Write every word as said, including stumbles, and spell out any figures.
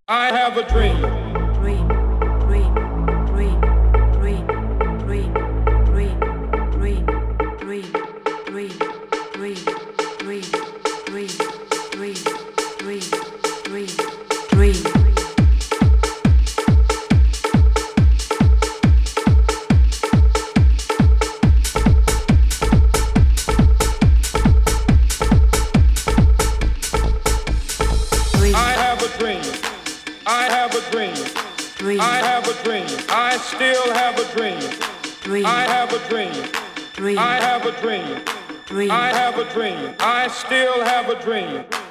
I have a dream. Dream, dream, dream, dream, dream, dream, dream, dream, dream, dream, dream, dream, dream, dream, dream, dream. I have a dream. Dream. I have a dream. I still have a dream. Dream. I have a dream. Dream. I have a dream. Dream. I have a dream. I still have a dream.